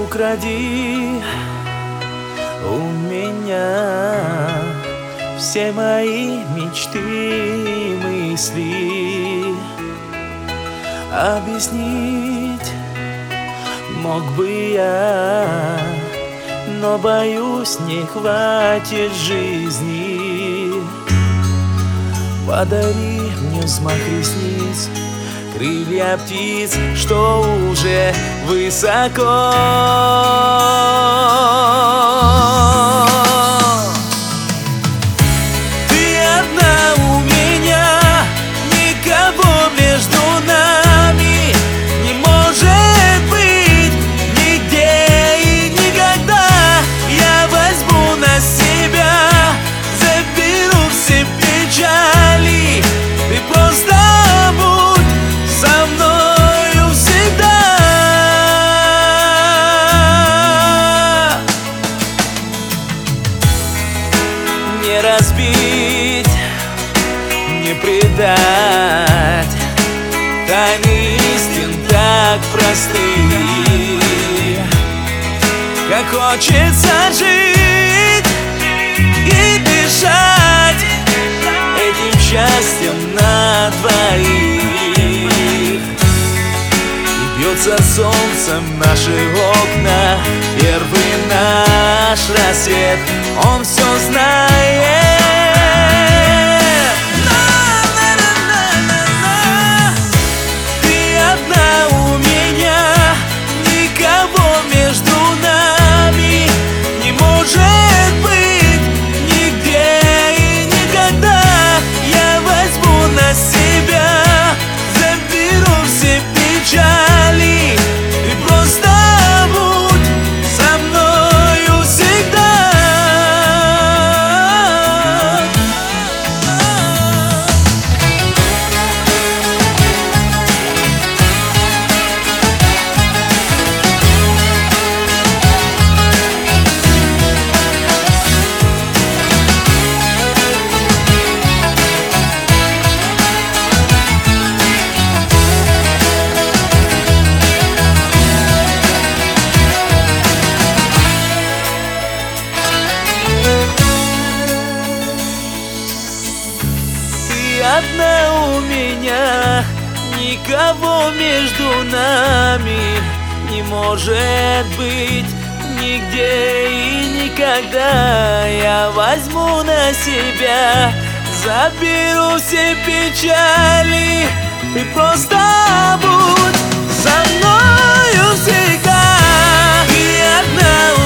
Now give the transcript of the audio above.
Укради у меня все мои мечты и мысли. Объяснить мог бы я, но боюсь, не хватит жизни. Подари мне взмах ресниц, крылья птиц, что уже высоко. Ты одна у меня, никого между нами не может быть нигде и никогда. Я возьму на себя, заберу все печали. Ты просто будь со мною всегда. Не разбить, не предать, тайны истин так простые. Как хочется жить и дышать этим счастьем на двоих. И бьется солнцем наши окна, первый наш рассвет, он все знает. Ты одна у меня, никого между нами не может быть нигде и никогда. Я возьму на себя, заберу все печали. Ты просто будь со мною всегда. Одна у меня, никого между нами не может быть нигде и никогда. Я возьму на себя, заберу все печали. Ты просто будь со мною всегда. Ты одна у